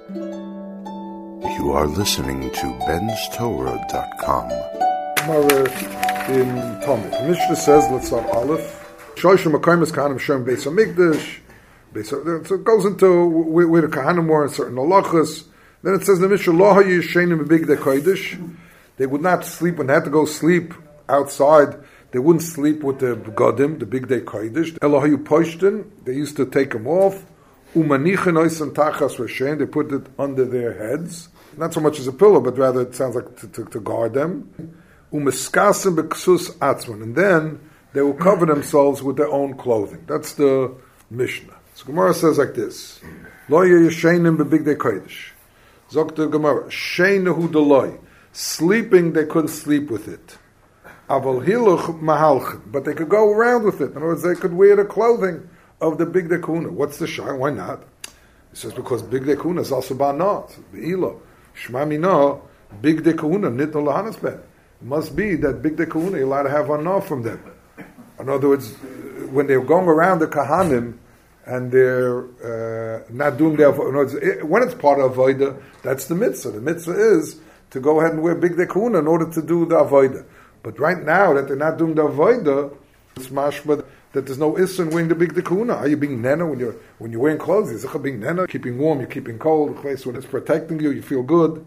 You are listening to benstorah.com. In Talmud, the Mishnah says, let's start Aleph. Shoshim Makayim Kahanim Shem Beis Hamikdash. So it goes into where the Kahanim were in certain halachas. Then it says the Mishnah, Lo hayu yishenim b'bigdei kodesh. They would not sleep when they had to go sleep outside. They wouldn't sleep with the begadim, the bigdei kodesh. Elo hayu poshtin. They used to take them off. Umanichen oisan tachas v'shein. They put it under their heads. Not so much as a pillow, but rather it sounds like to guard them. Umeskasim b'ksus atzman. And then they will cover themselves with their own clothing. That's the Mishnah. So Gemara says like this: Lo yeshenim b'bigdei kodesh. Zok the Gemara, sheinahu deloy. Sleeping, they couldn't sleep with it. Aval hiluch mahalchim. But they could go around with it. In other words, they could wear the clothing of the bigdei kuna. What's the shine? Why not? It says because bigdei kuna is also banat. Be'ilo. Shma mina, bigdei kuna, nitno lahanas ben. It must be that bigdei kuna, you're allowed to have anah from them. In other words, when they're going around the kahanim, and they're not doing their... When it's part of avodah, that's the mitzvah. The mitzvah is to go ahead and wear bigdei kuna in order to do the avodah. But right now that they're not doing the avodah, it's mashma that there's no issue in wearing the bigdei kuna. Are you being nena when you're wearing clothes? You're being nena, keeping warm, you're keeping cold. The place when it's protecting you, you feel good.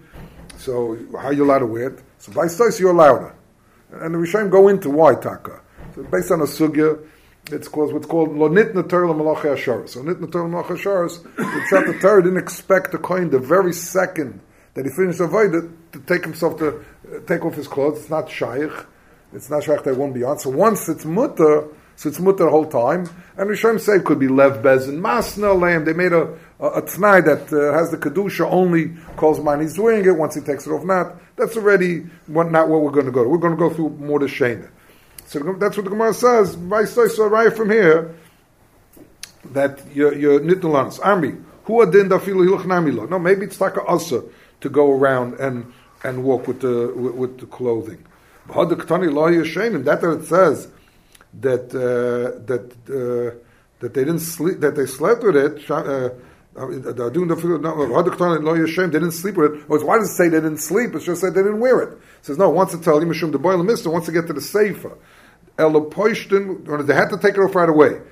So how are you allowed to wear it? So by choice you're allowed. And the Rishonim go into why taka. So based on a sugya, it's called what's called lo nitna Torah l'malachei hasharos. So nitna Torah l'malachei hasharos, it's that the Torah didn't expect the kohen the very second that he finished avodah to take himself to take off his clothes. It's not shaykh. It's not shaykh that won't be on. So once it's mutter, so it's mutter the whole time. And Rishonim say it could be lev bezin masna leim. They made a t'nai that has the kedusha only calls mine. He's wearing it once he takes it off. Not that's already not what we're going to go to. We're going to go through more the shena. So that's what the Gemara says. Right from here, that you're nitnulanos. Amri, who adin dafilu hilachnamilo? No, maybe it's like a asa to go around and walk with the clothing. That it says that they didn't sleep, that they slept with it. They didn't sleep with it. Why does it say they didn't sleep? It's just that they didn't wear it. It says no. Once it tells you mishum the boil mister. Once they get to the sefer. They had to take it off right away.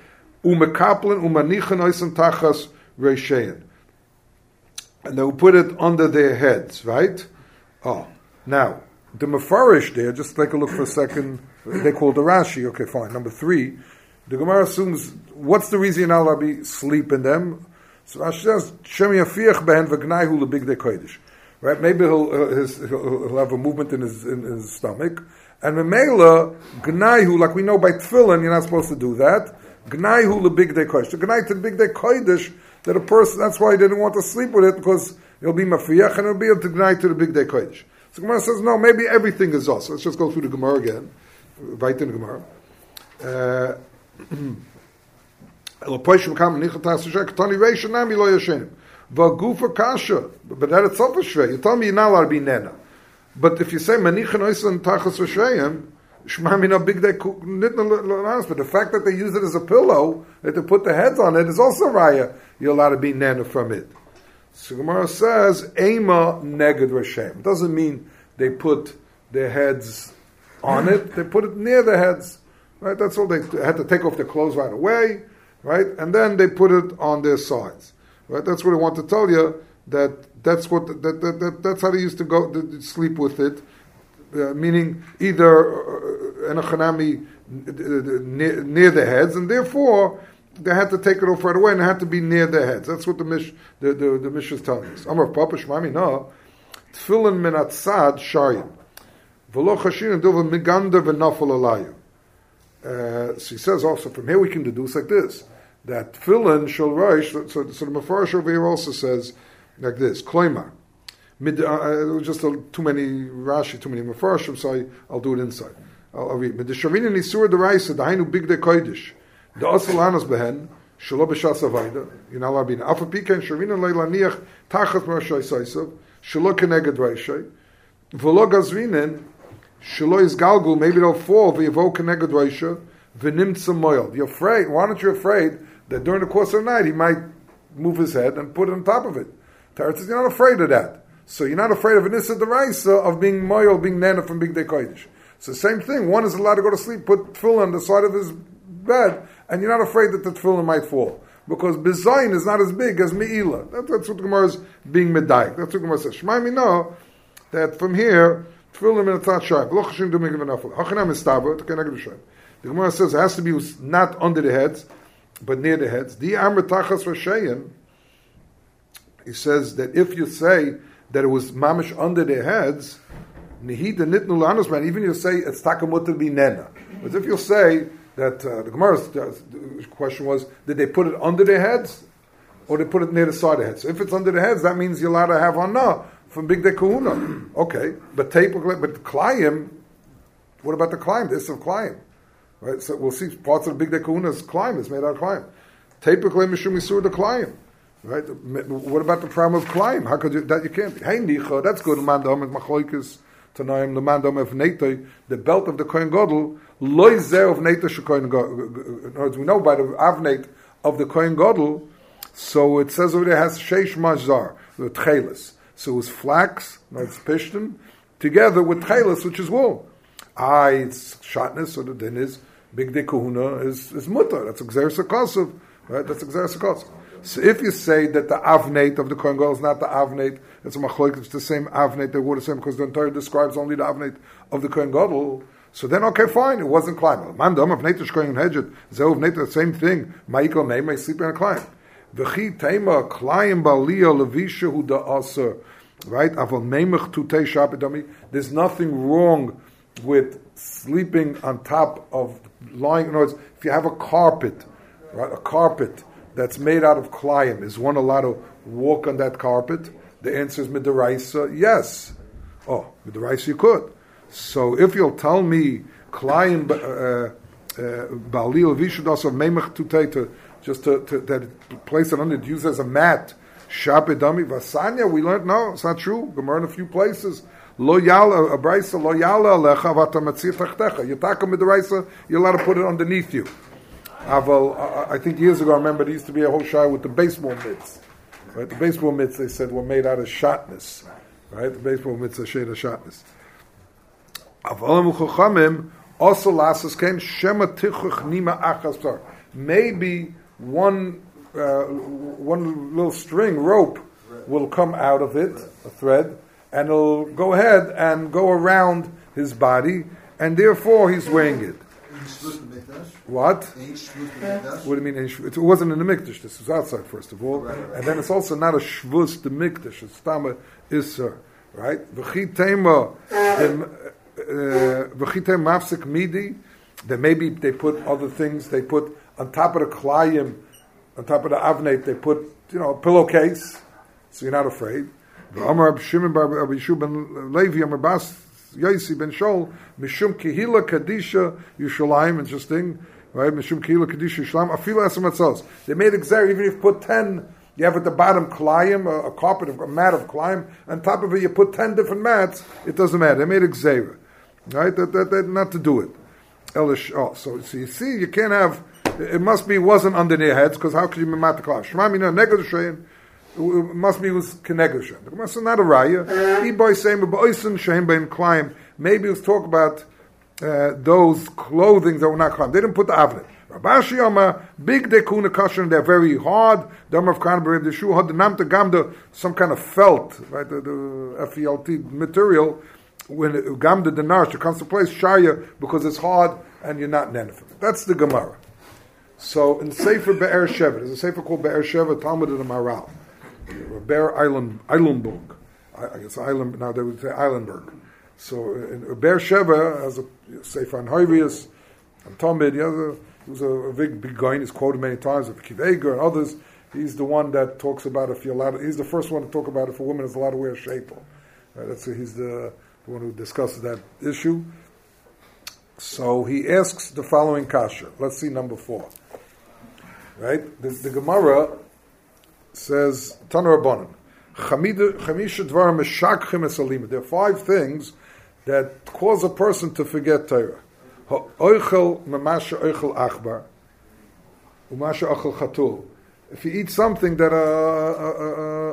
And they will put it under their heads, right? Oh, now the Mefarish there. Just take a look for a second. They call the Rashi. Okay, fine. Number 3, the Gemara assumes what's the reason you're not allowed to be sleep in them. So Rashi says Shem yafiach behen v'gnayhu lebigdei kodesh. Right? Maybe he'll have a movement in his stomach. And Memela, Gnaihu, like we know by Tefillin, you're not supposed to do that. Gnaihu lebigdei kodesh. The Gnai to the bigdei kodesh, that a person, that's why he didn't want to sleep with it, because it'll be mafiyach and it'll be able to Gnai to the bigdei kodesh. So Gemara says, no, maybe everything is also. Let's just go through the Gemara again. Right in the Gemara. But that itself is shvei. You tell me you're not allowed to be nena. But if you say manichen oisan tachas v'shreim, shma mina bigdei nitna. But the fact that they use it as a pillow, that they put the heads on it, is also raya. You're allowed to be nena from it. So Gemara says ema neged v'shem. It doesn't mean they put their heads on it. They put it near their heads. Right? That's all. They had to take off their clothes right away. Right? And then they put it on their sides. Right? That's what I want to tell you. That's how they used to go to sleep with it, meaning either in a chanami near the heads, and therefore they had to take it off right away, and it had to be near their heads. That's what the Mishnah is telling us. Amar Papa Shmami no tefillin min atzad shayin v'lo chashin dova miganda v'nafal alayu. So he says also from here we can deduce like this, that tefillin shel rosh. So the Mefarish over here also says like this, Kloimar. Just too many Rashi, too many Mefarshim, so I'll do it inside. I'll read. Medeshavin and Isur Deraisa, the Hainu Bigdei Kodesh, the Asalanas Behen, Shalo B'Shas Avayda, you're not allowed to be in Alpha Pika and Shavin and Leila Niach, Tachat Marashai Saisav, Shalo Keneged Raishai, V'lo Gazvinen, Shalo is Galgul, maybe they'll fall, V'yavo Keneged Raishai, V'nimtza Moyal. You're afraid, why aren't you afraid that during the course of the night he might move his head and put it on top of it? Torah says you're not afraid of that. So you're not afraid of an Issa Deraisa of being moil, being nana from Big Day Kodesh. So same thing. One is allowed to go to sleep, put tefillin on the side of his bed, and you're not afraid that the tefillin might fall. Because Bizayin is not as big as Me'ila. That's what the Gemara is being medayik. That's what the Gemara says. Shmai mi know that from here, tefillin in a tat shayim. Lo chashim do mikveh nafel. Hachanam istava, to keneged shayim. The Gemara says it has to be not under the heads, but near the heads. Di amr tachas rashayin. He says that if you say that it was mamish under their heads, nihida nitnu lanos man, even you say it's takamut to be nena. But if you say that the Gemara's question was, did they put it under their heads or they put it near the side of the heads? So if it's under the heads, that means you're allowed to have anah from Big Day Kahuna. Okay, but Klayim, what about the Klayim? This is Klayim. Right? So we'll see parts of the Big Day Kahuna's Klayim is made out of Klayim. Typically, Mishum Yisur the Klayim. Right? What about the problem of Klayim? How could you, that you can't be? Hey, Nicha, that's good. Mandam and Machloikis. Tanaim the mandam of Neitoi, the belt of the Kohen Gadol, loy zeh of Neitoi shekohen Gadol. In other words, we know by the avneit of the Kohen Gadol, so it says over there has sheish mazar, the tchelis. So it's flax, no, it's pishtim, together with tchelis, which is wool. It's shatnez, so the din is Big Day Kahuna is mutter. That's exeris hakosov, right? That's exeris hakosov. So if you say that the avneit of the Kohen Gadol is not the avneit, it's a machloek, it's the same avneit, they were the same, because the Torah describes only the avneit of the Kohen Gadol, so then okay, fine, it wasn't climb. Mandam of neitus kohen hedget, zeh of neitus, the same thing, ma'ikol neimah, sleeping on a climb. V'chi teima, climb baliyah levisha hu da'aser, right? Aval neimach tutei shabedami, there's nothing wrong with sleeping on top of, lying, in other words, if you have a carpet, right, a carpet, that's made out of klayim. Is one allowed to walk on that carpet? The answer is midaraisa, yes. Oh, midaraisa you could. So if you'll tell me klayim ba'alil vishud also meimach tutei, just to that place it under, use as a mat. Shabedami vasanya. We learned no, it's not true. Gemara in a few places. Lo yala a brisa lo yala alecha vata matzir tachtecha. You taka midaraisa, you're allowed to put it underneath you. I think years ago, I remember there used to be a whole shayla with the baseball mitts. Right? The baseball mitts, they said, were made out of shatnez. Right? The baseball mitts are shade of shatnez. Maybe one little string, rope, will come out of it, a thread, and it'll go ahead and go around his body, and therefore he's wearing it. What? What do you mean? It wasn't in the mikdash. This was outside, first of all, and then it's also not a shvus the mikdash. It's tama isser, right? V'chitema mafsik midi. Then maybe they put other things. They put on top of the klayim, on top of the avneit. They put a pillowcase, so you're not afraid. Amar Shimon bar Yishu ben Levi Amar Bas Yaisi ben Shol, Mishum Kehila Kadisha Yushalayim, interesting, right? Mishum Kehila Kadisha Yushalayim, Afila Esamatzos. They made exer, even if you put 10, you have at the bottom klayim, a carpet, a mat of klayim, on top of it you put 10 different mats, it doesn't matter. They made exer, right? That not to do it. So you see, you can't have, it must be, wasn't under their heads, because how could you mat the klayim? Shema mina negoshayin. It must be was kenegoshen. The Gemara is not a raya. Iboy saying ba'oisen shehem bein klayim. Maybe it was talk about those clothing that were not klayim. They didn't put the avnet. Rabashi Yama big dekuna kashan. They're very hard. Dam of kan berev the shoe had the namta gamda, some kind of felt, right? The FELT material. When gamda the narish, it comes to place shaya because it's hard and you're not nenefim. That's the Gemara. So in Sefer Be'er Sheva, there's a Sefer called Be'er Sheva, Talmud of the Maral. Be'er Eilenburg. I guess Island, now they would say Eilenburg. So in Be'er Sheva has a Sefer on Hoivius, and Talmud, he was a big guy, he's quoted many times, of Kiveger and others. He's the one that talks about if you're allowed, he's the first one to talk about if a woman is allowed to wear a shapel. He's the one who discusses that issue. So he asks the following kasha. Let's see number 4. Right? The Gemara says, Tanur Rabbanan, Chamisha Dvar Meshakchim Esalima. There are 5 things that cause a person to forget Torah. Ha'oichel Mamasha Oichel Achbar, Umasha Ochel Chatul. If you eat something that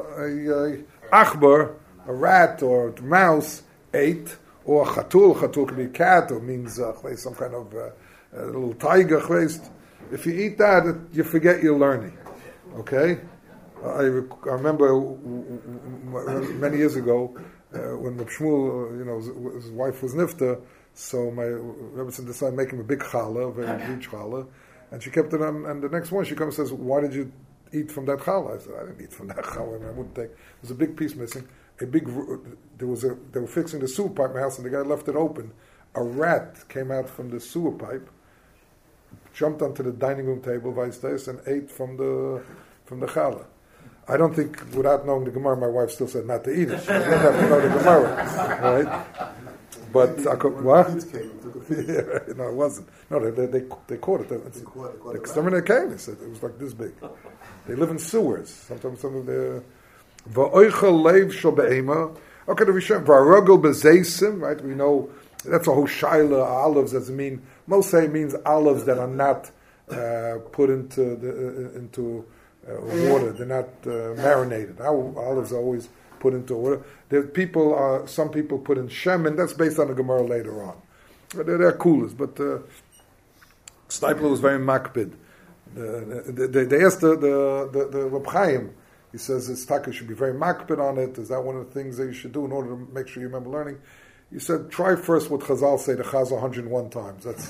the achbar, a rat or a mouse, ate, or a chatul could be a cat, or means some kind of a little tiger. If you eat that, you forget your learning. Okay? I remember many years ago when Reb Shmuel, his wife was nifta, so my Rebbe decided to make him a big challah, a very huge challah, and she kept it on. And the next one she comes and says, "Why did you eat from that challah?" I said, "I didn't eat from that challah. I wouldn't take." There was a big piece missing. They were fixing the sewer pipe in my house, and the guy left it open. A rat came out from the sewer pipe, jumped onto the dining room table, and ate from the challah. I don't think, without knowing the Gemara, my wife still said not to eat it. She didn't have to know the Gemara, right? But I could, what? Yeah, no, it wasn't. No, they caught it. The exterminator came. They said it was like this big. They live in sewers. Sometimes some of the va'oichel leiv shel be'ema. Okay, the Rishon va'rogel bezeisim. Right, we know that's a whole shaila. Olives doesn't mean. Most say means olives that are not put into water. They're not marinated. Our olives are always put into water. Some people put in shemen. That's based on the Gemara later on. They're coolers, but Steipler was very makpid. They asked the Reb Chaim. He says his taka should be very makpid on it. Is that one of the things that you should do in order to make sure you remember learning? He said, try first what Chazal say, the Chaz 101 times. That's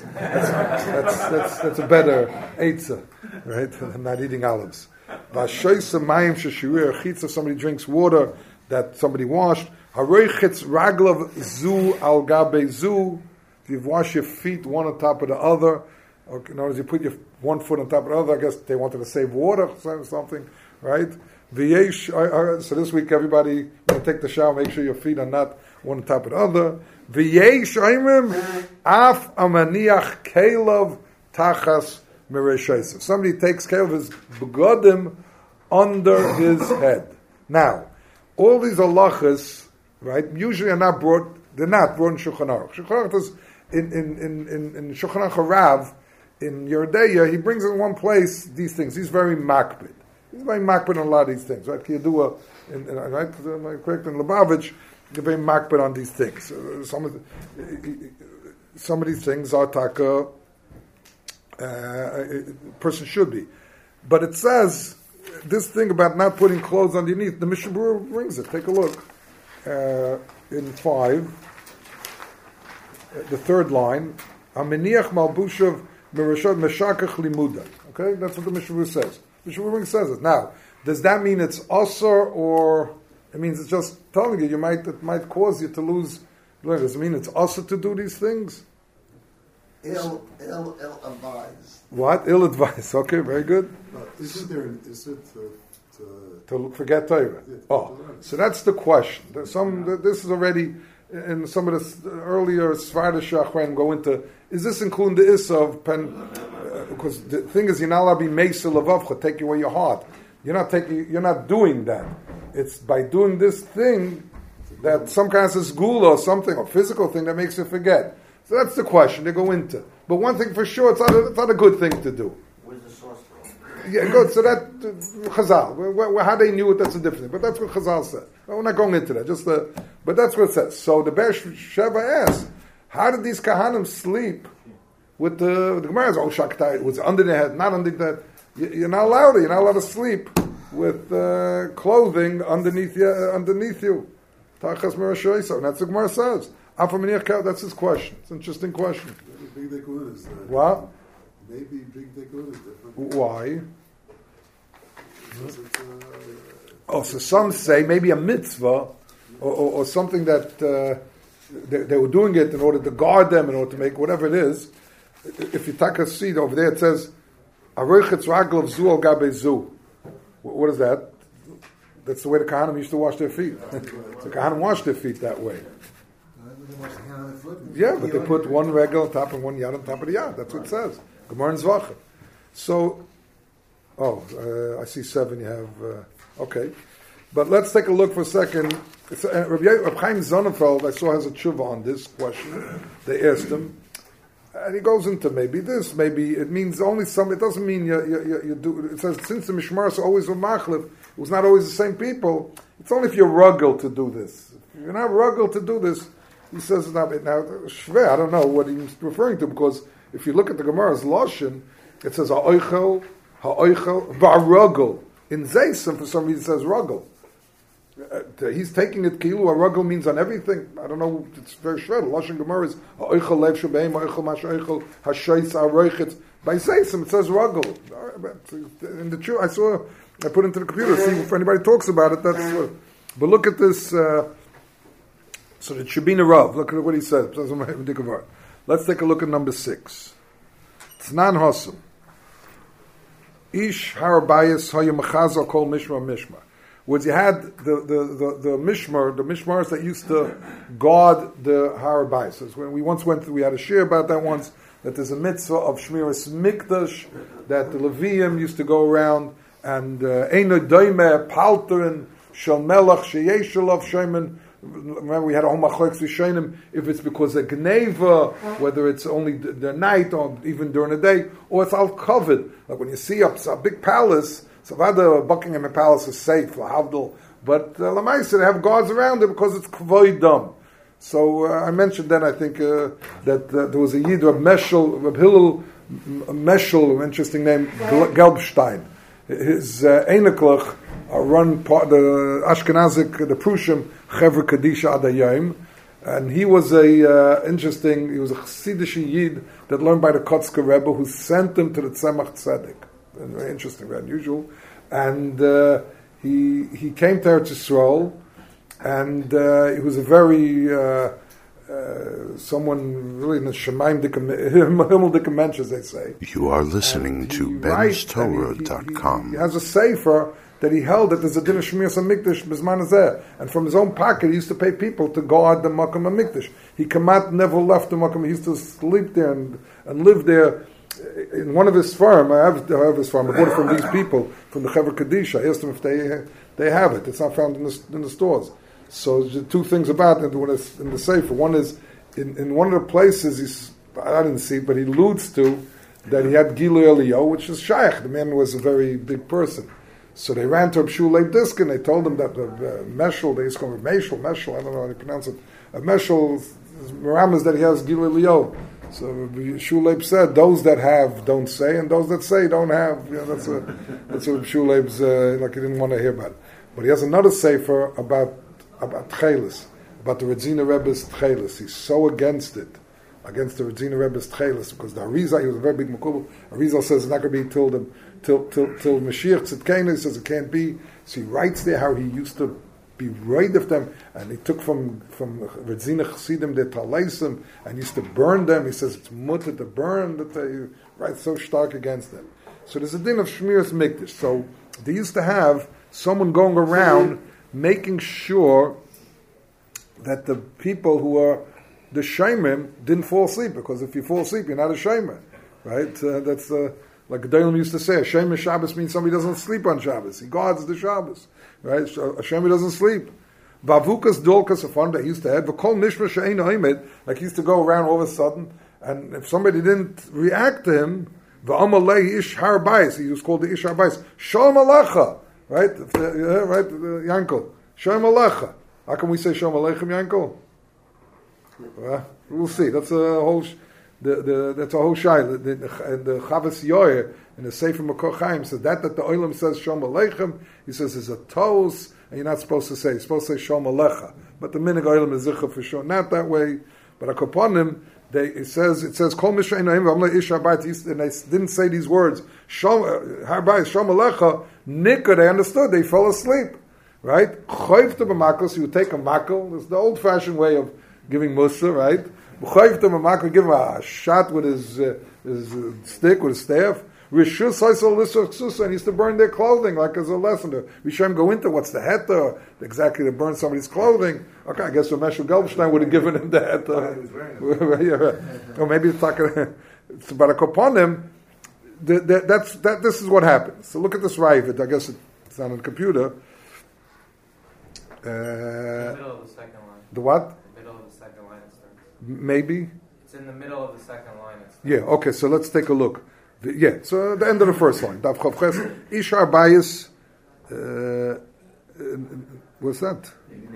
a better eitzah, right? Than not eating olives. If somebody drinks water that somebody washed, raglav zu al gabe zu. You wash your feet one on top of the other. Or, in other words, you put your one foot on top of the other. I guess they wanted to save water or something, right? So this week, everybody, when you take the shower, make sure your feet are not one on top of the other. V'yesh oimrim af amaniach kelev tachas mereshaysev. Somebody takes care of his begodim under his head. Now, all these halachas, right, usually are not brought. They're not brought in Shulchan Aruch. Shulchan Aruch is in Shulchan Aruch Rav in Yeridea. He brings in one place these things. He's very makpid. He's very makpid on a lot of these things, right? Kiyadua, right? Am I correct? In Lubavitch, you're very makpid on these things. Some of these things are taka. A person should be, but it says this thing about not putting clothes underneath. The Mishnah Berurah brings it. Take a look in 5, the third line. Ameniach malbushav merashot meshakach limuda. Okay, that's what the Mishnah Berurah says. Mishnah Berurah says it. Now, does that mean it's usher, or it means it's just telling you it might cause you to lose? Does it mean it's usher to do these things? Ill advised. What? Ill advised. Okay, very good. Is it to forget Torah? Yeah, So that's the question. This is already in some of the earlier Svardish Achronim go into. Is this including the Issa of pen? Because the thing is, you're not allowed to be Meisel Levavcha, take away your heart. You're not doing that. It's by doing this thing that some kind of gula or something or physical thing that makes you forget. So that's the question they go into. But one thing for sure, it's not a good thing to do. Where's the source from? Yeah, good. So that Chazal, how they knew it, that's a different thing. But that's what Chazal said. We're not going into that. But that's what it says. So the Be'er Sheva asks, how did these Kahanim sleep with the Gemara? Oh, Shaktai, it was under their head, not under that. You're not allowed to. You're not allowed to sleep with clothing underneath you. Tachas Merashoisa. And that's what the Gemara says. That's his question. It's an interesting question. Maybe Big Dekun is what? Maybe Big Dekun is different. Why? So some say maybe a mitzvah or something that they were doing it in order to guard them, in order to make whatever it is. If you take a seat over there, it says Aroichetz Raglav Zu Al Gabe Zu. What is that? That's the way the Kahanim used to wash their feet. The Kahanim washed their feet that way. Yeah, but they put one regel on top and one yad on top of the yad. That's what it says. Gemara and Zvachah. So, I see 7 you have. Okay. But let's take a look for a second. Reb Chaim Sonnenfeld, I saw, has a tshuva on this question. They asked him. And he goes into maybe this, maybe it means only some, it doesn't mean you do, it says, since the Mishmaros always were Machlif, it was not always the same people, It's only if you're ruggle to do this. If you're not ruggle to do this, he says, now, Shveh, I don't know what he's referring to, because if you look at the Gemara's Lashon, it says, ha'oichel, va'ruggle. In Zaysim, for some reason, it says ruggle. He's taking it, kilu, a ruggle means on everything. I don't know, it's very shred. Lashon Gemara is, ha'oichel lev shebeim, ha'oichel mash'oichel, ha'shoyz ha'roichet. By Zaysim, it says ruggle. In the truth, I put it into the computer, see if anybody talks about it, that's but look at this, so it should be in a Rav. Look at what he says. Let's take a look at number 6. Tznan Hosum. Ish harabayis hoya mechaza kol mishmar. Where you had the mishmars that used to guard the harabayis. So when we once went through, we had a share about that once, that there's a mitzvah of shmiras mikdash, that the Levium used to go around, and eino doime palterin shel melach sheyeshulav shayman. Remember, we had a homachloks rishonim, if it's because of gneva, whether it's only the night or even during the day, or it's all covered. Like when you see a big palace, so the Buckingham Palace is safe, lahavdil, but lamaisa, they have guards around it because it's kvoid dam. So I mentioned then, I think, that there was a Yid, Reb Hillel Meshel, an interesting name, Gelbstein. His Einiklach run the Ashkenazic, the Prushim, Chevra Kadisha Adayim, and he was he was a Chassidish Yid that learned by the Kotzker Rebbe, who sent him to the Tzemach Tzedek. Very interesting, very unusual. And he came to Eretz Yisrael, and he was a very someone really in the Shemaim Himmel Dicke as they say. You are listening to BensTorah.com. He has a sefer that he held that there's a din of Shmiras HaMikdash B'zman Hazeh, and from his own pocket he used to pay people to guard the Makom HaMikdash. He never left the Makom. He used to sleep there and live there. In one of his farm, I have his farm. I bought it from these people from the Chevra Kadisha. I asked them if they have it. It's not found in the stores. So the two things about it in the sefer. One is in one of the places I didn't see it, but he alludes to that he had Gilu Eliyahu, which is Shaykh. The man was a very big person. So they ran to Rabbi Shulei Diskin. They told him that the Meshel, they used to call it Meshel, I don't know how to pronounce it. Meshel, Meramas that he has Gilu Eliyahu. So Rabbi Shulei said, those that have don't say, and those that say don't have. You know, that's what Shuleb's like he didn't want to hear about. But he has another sefer about Tchelis, about the Redzina Rebbe's Tchelis. He's so against it, against the Redzina Rebbe's Tchelis, because the Arizal, he was a very big Makubal. Arizal says it's not going to be till Mashiach Tzidkenu. He says it can't be. So he writes there how he used to be rid of them, and he took from Redzina Chassidim their Talaisim, and used to burn them. He says it's mutter to burn, that they write so stark against them. So there's a din of Shmiras Mikdash. So they used to have someone going around making sure that the people who are the Shemim didn't fall asleep, because if you fall asleep, you're not a Shemer, right? That's like Gedalim used to say, a Shemer Shabbos means somebody doesn't sleep on Shabbos. He guards the Shabbos, right? So a Shemer doesn't sleep. Vavukas Dolkas, a fun that he used to have, V'kol Nishma She'ein Oimed, like he used to go around all of a sudden, and if somebody didn't react to him, V'amalei Ish Har Bayis, he was called the Ish Har Bayis, Shalom Alecha, right? Right, Yankel. Shalom Alecha. How can we say Shalom Aleichem, Yankel? We'll see. That's a whole. That's a whole shy. The Chavas Yoyer in the Sefer Makor Chaim says that the Olam says Shalom Aleichem. He says it's a toes, and you're not supposed to say. You're supposed to say Shalom Alecha. But the Minig Olam is Zicha for sure. Not that way. But Akoponim, it says Kol Mishayin Oim V'Amle Ish Habayit, and they didn't say these words. Habayit Shalom Alecha. Nikka, they understood. They fell asleep. Right? Chayv to b'makos. You would take a makel. It's the old-fashioned way of giving musa, right? Chayv to b'makos. Give him a shot with his stick, with his staff. Rishus Haisel Lissach Susa, and he used to burn their clothing, like as a lesson. The Rishonim go into what's the heta, exactly to burn somebody's clothing. Okay, I guess Meshel Gelbstein would have given him the heta. Or maybe it's talking about a koponim. This is what happens. So look at this Ravid. I guess it's not on the computer. The middle of the second line. The what? The middle of the second line it starts. Maybe? It's in the middle of the second line it starts. Yeah, okay, so let's take a look. So the end of the first line. Dav Chav Ches, Ish Har Bayis, what's that?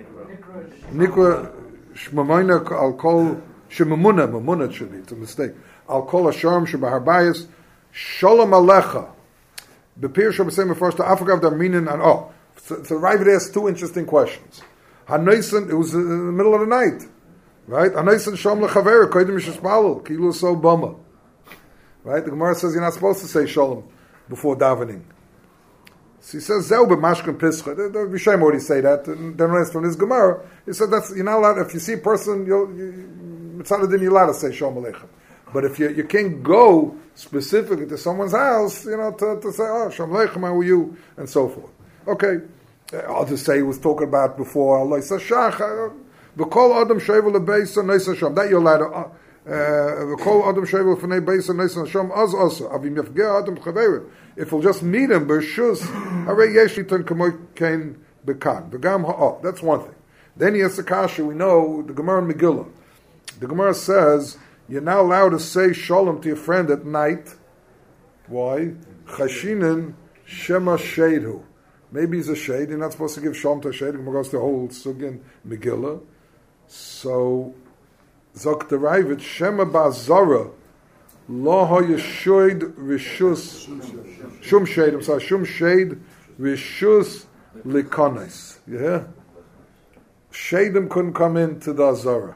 Nikra Shmamayna Al Kol Shemamuna it should be, it's a mistake. Al Kol Hashem Shebaharbayis Shalom Alecha. Bepir Shabbasim refers to Afagav Darminin and so Ravid asked two interesting questions. Hanoisen, it was in the middle of the night, right? Hanoisen Shalom Lechaver Koidim Yishpalul Kilu So Bama. Right? The Gemara says you're not supposed to say Shalom before davening. So he says Zeu b'mashkin pischa. The Rishonim already say that. And then when it's from this Gemara, he said that's you're not allowed. If you see a person, you're allowed to say Shalom Aleichem. But if you can't go specifically to someone's house, to say, oh, Shalom Aleichem, how are you? And so forth. Okay. I'll just say he was talking about before Allah says Shach. V'kol Adam Shevel LeBeisa Neisa Sham. That you're allowed to. V'kol Adam Shevel Fnei Beisa Neisa Sham Az Asa. Avim Yafgeh Adam Chaveir. If we'll just meet him, B'Shus Harei Yesh Litan Kamoy Kain Bekan. V'gam Ha'ah. That's one thing. Then he has the kasha. We know the Gemara in Megillah. The Gemara says you're now allowed to say Shalom to your friend at night. Why? Chashinin Shema Sheidhu. Maybe he's a shade. You're not supposed to give Shalom to a shade. Gemara goes to the whole Sugin Megillah. So, Zok the Ravid, Shema Ba'Zara, Lo HaYeshoid Rishus, Shum Shade, Shum Shade Rishus Likonis. You hear? Shadim couldn't come into the Azara.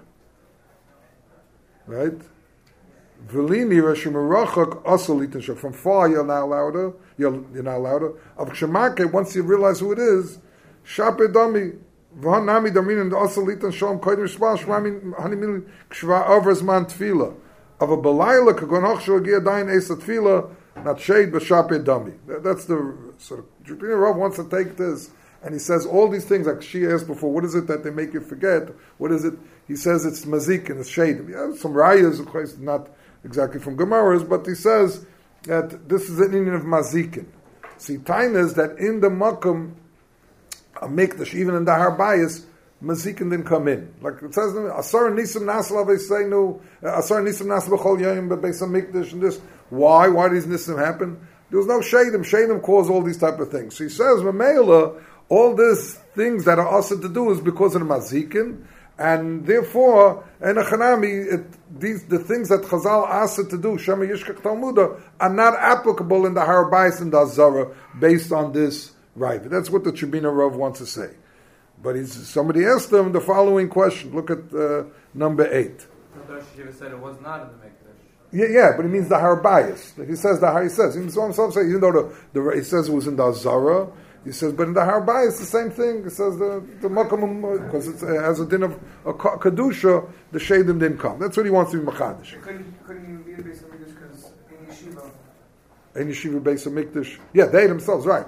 Right? Velini Rashim Rachak Asalitin. From far you're not louder. You're not louder. Of Shemake, once you realize who it is, Shape Dami, V'hanami Damin and Asalitin Shalom Koidim Shma Shmami Hanimil Kshva Aversman Tfila. Of a Belayla Kagonach Shogia Dain Esa Tfila, not shade but Shape Dami. That's the sort of Jupiter Rav wants to take this. And he says all these things, like she asked before, what is it that they make you forget? What is it? He says it's mazik and it's shade. Yeah, some rayas, of course, not exactly from Gemaras, but he says that this is an Indian of mazikin. See, time is that in the Makkam, a mikdash, even in the Harbayas, mazikin didn't come in. Like it says, Asar Nisam Nasla Veseinu, Asar Nisam Nasla B'chol Yayim B'Beis HaMikdash, and this. Why? Why did these Nisam happen? There was no shadim. Shadim caused all these type of things. So he says, Mamela, all these things that are also to do is because of the mazikin, and therefore, in a chanami, the things that Chazal asked to do, Shema Yishkach Talmuda, are not applicable in the Harabais and the Azara based on this right. That's what the Tribuna Rav wants to say. But somebody asked him the following question. Look at number 8. Said it was not in the Mikdash. Yeah, but he means the Harabais. He says he says. Even though he says it was in the Azara. He says, but in the Harbai it's the same thing. It says the Makam, because it has a din of a Kedusha, the Shadim didn't come. That's what he wants to be Machadish. Couldn't even be a Beis HaMikdash because in Yeshiva. In Yeshiva, Beis HaMikdash. Yeah, they themselves, right.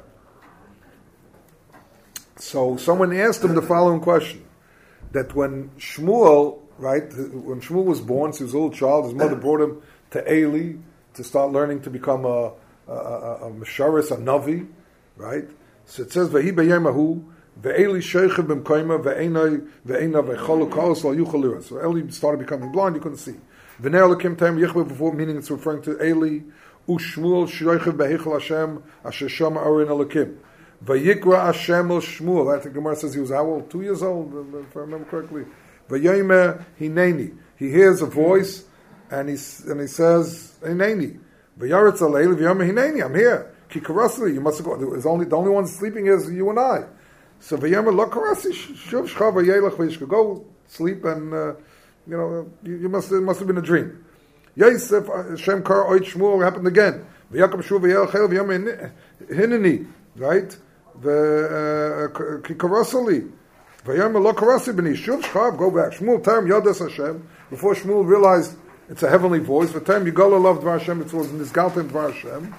So someone asked him the following question, that when Shmuel was born, so he was a little child, his mother brought him to Eli to start learning to become a Mesharis, a Navi. Right? So it says, "Vehi b'yemahu ve'eli sheichav b'mkoima ve'ena ve'cholu kaos lo yuchal lira." So Eli started becoming blind; he couldn't see. V'nei Elokim time yichve before, meaning it's referring to Eli. U'Shmuel sheichav b'hichal Hashem asher shama orin Elokim. V'yikra Hashem el Shmuel. I think the Gemara says he was how old? 2 years old, if I remember correctly. V'yaymer hineni. He hears a voice, and he says hineni. V'yaretz al Eli v'yaymer hineni. I'm here. Kikarasli, you must go. The only one sleeping is you and I. So v'yemer lo karasi shuv shcha v'yelech v'yishka. Go sleep and you must have been a dream. Yosef Hashem kar oit Shmuel happened again. V'yakom shuv v'yelech el v'yemer hineni. Right? Kikarasli v'yemer lo karasi b'ni shuv shcha. Go back. Shmuel term yodas Hashem. Before Shmuel realized it's a heavenly voice. The term Yigala loved Dvar Hashem. It was in this Galtem Dvar Hashem.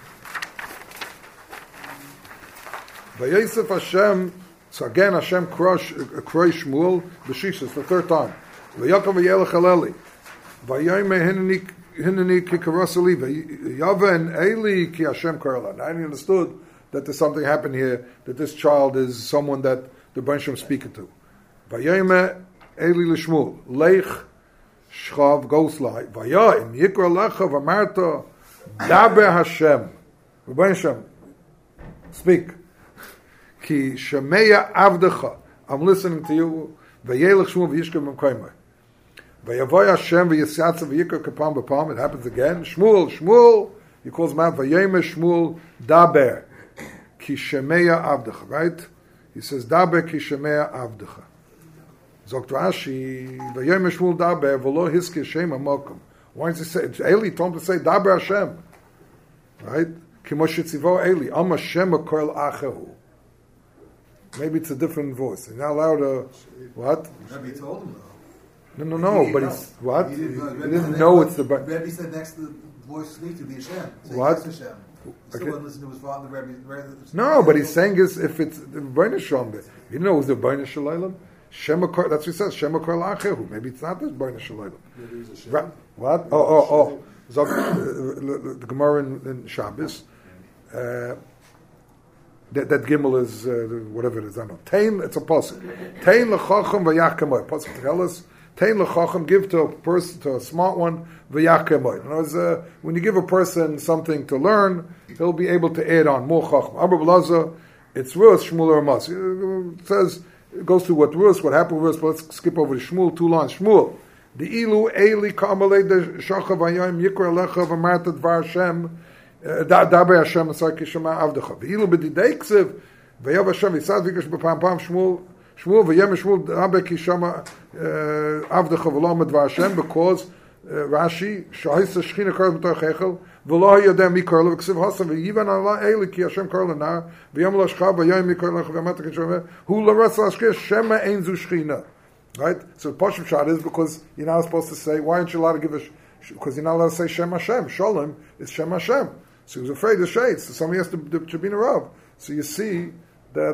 Vayesef Hashem, so again Hashem crushed Shmuel b'shishas the third time. Vayakam v'yelech haleli. Vayayme hineni kikarasali v'yava and Eli ki Hashem karla. Now I understood that there's something happened here, that this child is someone that the Rebbeinu Shem is speaking to. Vayayme Eli l'Shmuel. Leich shchav goslai. Vayayim yikra lecha v'marta daber Hashem. Rebbeinu Shem, speak. Ki shemeya avdecha. I'm listening to you. Vayelech Shmuel v'yishkem b'mkoimai. Vayavoy Hashem v'yisyatza v'yikar kapam b'pam. It happens again. Shmuel. He calls him out. Vayemer Shmuel daber. Ki shemeya avdecha. Right? He says daber ki shemeya avdecha. Zogt Rashi. Vayemer Shmuel daber v'lo hiske shem amokum. Why does he say? Eli told him to say daber Hashem. Right? Ki Moshe tzivo Eli. Am Hashem akoil achehu. Maybe it's a different voice. You're not allowed to... What? Rebbe told him though. No, but he's... What? He didn't know it's the... Rebbe said next to the voice needs to be Hashem. What? Hashem. Still wouldn't listen to his father, Rebbe. No, but he's saying is if it's the B'nai Shalom. You didn't know it was the B'nai Shalom? Shemakor, that's what he says. Shemakor la'achehu. Maybe it's not this B'nai Shalom. What? Oh. The Gemara in Shabbos. That Gimel is whatever it is. I don't know. Tain, it's a pasuk. Tain lechacham v'yachkemoy. Pasuk tell us. Tain lechacham, give to a person, to a smart one, v'yachkemoy. In other words, when you give a person something to learn, he'll be able to add on more chacham. Abba B'laza, it's Rus, Shmuel or Mas. It says, it goes through what happened with Rus, but let's skip over to Shmuel, 2 lines. Shmuel. The ilu eili ka'amalei de shachav v'yayim yikra lecha v'martat var Hashem daber Hashem asar kishama avdecha. V'ilu b'didei ksiv v'yav Hashem v'sad v'ikash b'pam pam Shmuel v'yem Shmuel daber kishama avdecha v'lo medvar Hashem, because Rashi shahisa shchina karl b'tor chechel v'lo yodem mi karl v'ksiv hasan v'yivan ala eili ki Hashem karl anar v'yem l'ashchav v'yayim mikar lecha v'martat kishama hu l'ras l'ashkir shema ein zu shchina. Right? So Pashup Shad is because you're not supposed to say, why aren't you allowed to give because you're not allowed to say Shem Hashem. Shalom is Shem Hashem. So he was afraid to say it. So somebody has to be in a Rav. So you see that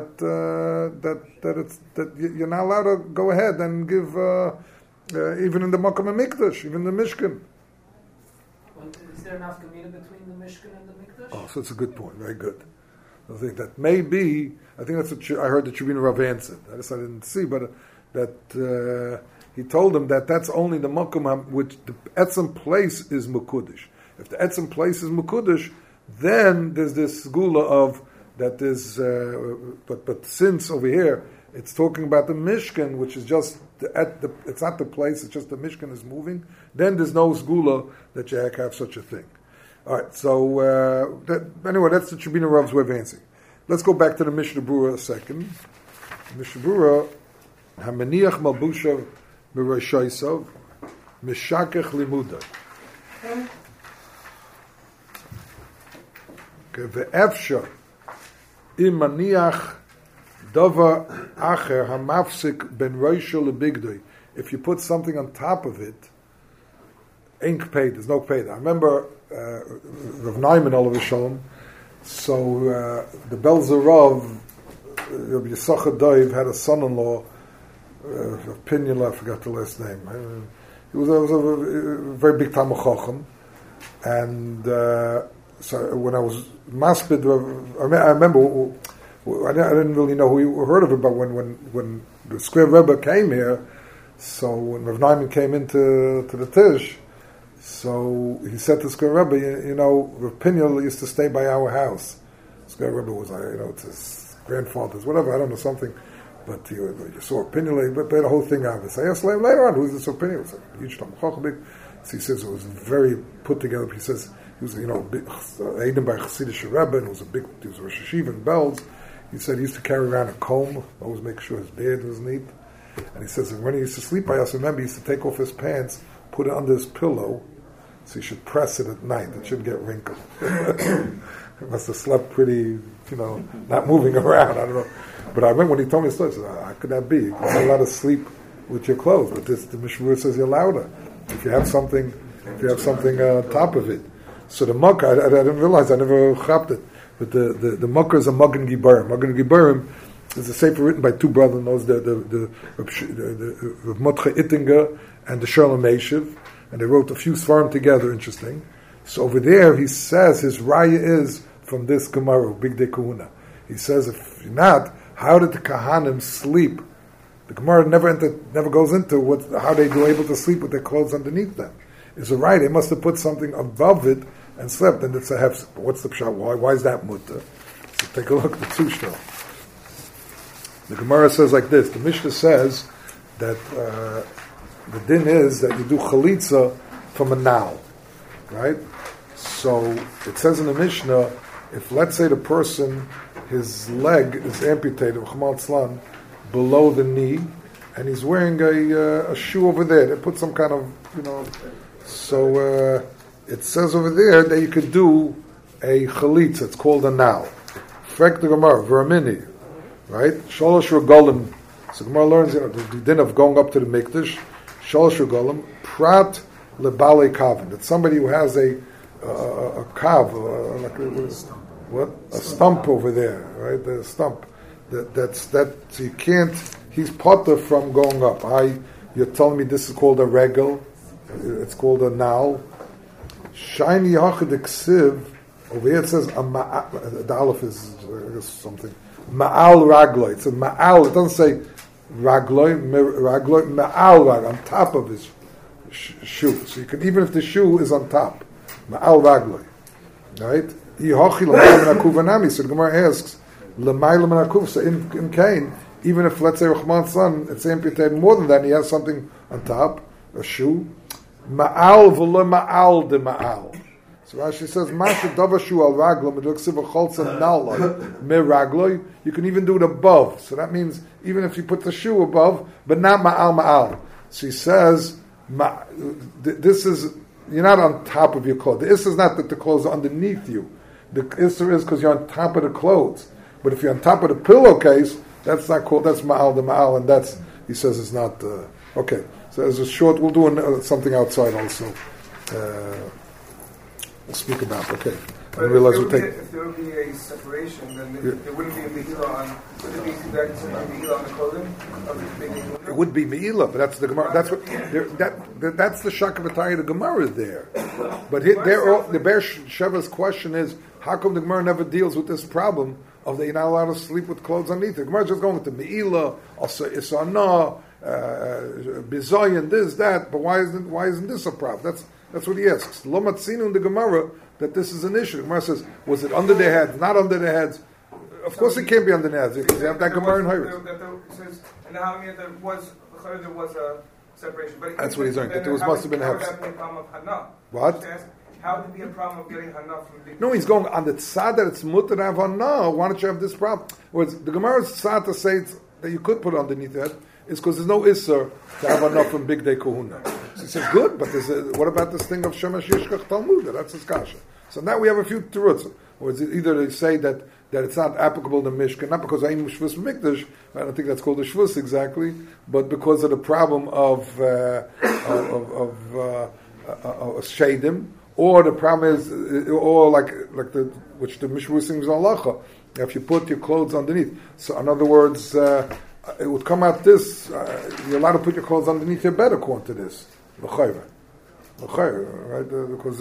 you're not allowed to go ahead and give even in the Makom HaMikdash, even the Mishkan. Well, is there enough community between the Mishkan and the Mikdash? Oh, so it's a good point. Very good. I think that maybe, I think that's what I heard the Tribune Rav answered. I didn't see, but that he told him that's only the makom which the etzem place is mukudish. If the etzem place is mukudish, then there's this gula of that is. But since over here it's talking about the mishkan, which is just it's not the place; it's just the mishkan is moving. Then there's no gula that you have such a thing. All right. So anyway, that's the Tribune Rav's way of answering. Let's go back to the Mishnah Berurah a second. Mishnah Berurah. Hamaniach malbushav miroshaisov mishakech limudai. Ve'efsha imaniach davar acher hamafsik ben roisha lebigdoi. If you put something on top of it, ain't paid. There's no paid. I remember Rav Naiman Olav Shalom. So the Belzer Rav Rabbi Yisachar Doiv had a son-in-law. Pinula, I forgot the last name. He was a very big Talmid Chacham, and so when I was maspid, I remember I didn't really know who you heard of it, but when the Square Rebbe came here, so when Rav Naiman came into the Tish, so he said to Square Rebbe, you know, Rav Pinula used to stay by our house. Square Rebbe was, it's his grandfather's, whatever, I don't know, something. But you saw Pinula, but the whole thing out of it. So I asked him later on, who's this Pinula? It was a huge Talmid Chacham. So he says it was very put together. He says he was, Aiden by Chassidish Rebbe, and he was a Rosh Hashiva in Belz. He said he used to carry around a comb, always make sure his beard was neat. And he says when he used to sleep by us, remember he used to take off his pants, put it under his pillow, so he should press it at night. It shouldn't get wrinkled. He must have slept pretty, not moving around. I don't know. But I remember when he told me the story, I said, how could that be? You're not allowed to sleep with your clothes. But the Mishnah says you're allowed to. If you have something on top of it. So the mukkah, I didn't realize, I never chapped it. But the mukkah is a Magen Gibarim. Magen Gibarim is a sefer written by two brothers-in-laws, the Rav Motche Ittinger and the Sherlam Meshiv. And they wrote a few svarim together, interesting. So over there, he says his raya is from this Gemara, Big Day Kahuna. He says, if not, how did the Kahanim sleep? The Gemara never goes into how they were able to sleep with their clothes underneath them. Is it right? They must have put something above it and slept, and it's a hefsek. But what's the pshat? Why is that mutter? So take a look at the Tzushtel. The Gemara says like this. The Mishnah says that the din is that you do chalitza from a nal, right? So it says in the Mishnah, if let's say the person, his leg is amputated, below the knee, and he's wearing a shoe over there, they put some kind of, so it says over there that you could do a chalitza, it's called a nal. Frek the Gemara, Vermini, right? Sholosh regolim. So Gemara learns, the din of going up to the mikdash. Sholosh regolim, prat lebale kavin. It's somebody who has a kav, a stump over there, right? The stump. So you can't. He's potter from going up. You're telling me this is called a regel. It's called a nal. Shiny hachid ksiv. Over here it says the aleph is something. Ma'al ragloi. It's a ma'al. It doesn't say ragloi. Ma'al rag on top of his shoe. So you can, even if the shoe is on top, ma'al ragloi, right? So the Gemara asks, so in Cain, even if let's say Rahman's son, it's amputated more than that, and he has something on top, a shoe. Ma'al v'lo ma'al de ma'al. So Rashi says, "Masha davashu al raglo meduksiv cholza nala me raglo." You can even do it above. So that means even if you put the shoe above, but not ma'al. So he says, "This is you're not on top of your clothes. The issue is not that the clothes are underneath you. The issue is because you're on top of the clothes. But if you're on top of the pillowcase, that's not called. That's ma'al the ma'al, and that's he says it's not okay." So as a short, we'll do something outside also. We'll speak about. Okay. But if there would be a separation, then there wouldn't be a meila on. Would it be that meila on the clothing? It would be meila, but that's the Gemara. That's what that's the shakavataya. The Gemara is there, but the Be'er Sheva's question is, how come the Gemara never deals with this problem of that you're not allowed to sleep with clothes underneath? The Gemara is just going to meila, also isana, bizayin, this, that. But why isn't this a problem? That's what he asks. Lo matzinu in the Gemara that this is an issue. The Gemara says, was it under their heads, not under their heads? Of course it can't be under their heads because you have that Gemara in Hayres. And how there was a separation. But that's what he's saying. That there must have been a How would that be a problem of hana? What? How would it be a problem of getting hana from the... No, he's going on the tzad that it's mutter to have hana. Why don't you have this problem? Whereas the Gemara's tzad to say that you could put it underneath that is because there's no isser to have hana from big day kahuna. So he says, good, but what about this thing of Shemesh Yishkach Talmud? That's his kasha. So now we have a few terutzim. Or either they say that it's not applicable to Mishkan, not because I'm Shvus Mikdash, I don't think that's called a Shvus exactly, but because of the problem of Shadim, or the problem is, or like which the Mishra sings on Lacha, if you put your clothes underneath. So in other words, it would come out this, you're allowed to put your clothes underneath your bed according to this. L'chayra, right? Because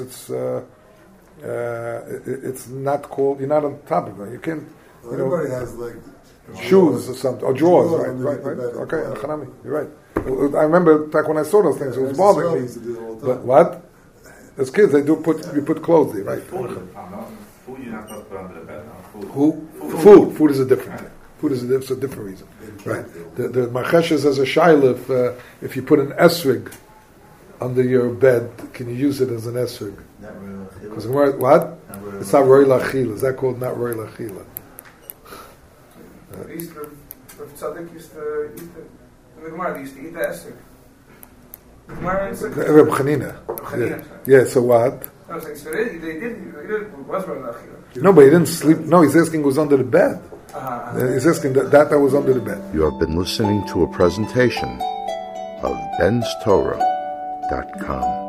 it's not called. You're not on top of it. You can't. Everybody has like shoes or something or drawers, right? Okay, Hanami, you're right. I remember back when I saw those things, it was bothering me. But what? As kids, you put clothes there, right? Food you're not supposed to put under the bed. Food is a different thing. Food is a different reason, right? The Marcheshes as a shaila, if you put an esrig under your bed, can you use it as an esrig? Because what? It's not roy lachila. Is that called not roy lachila? Tzaddik used to eat it. In the Gemara, they used to eat the esrig. Reb Chanina. Yeah. So what? I was like, so they did. It was roy lachila. No, but he didn't sleep. No, he's asking who was under the bed. He's asking that was under the bed. You have been listening to a presentation of benstorah.com.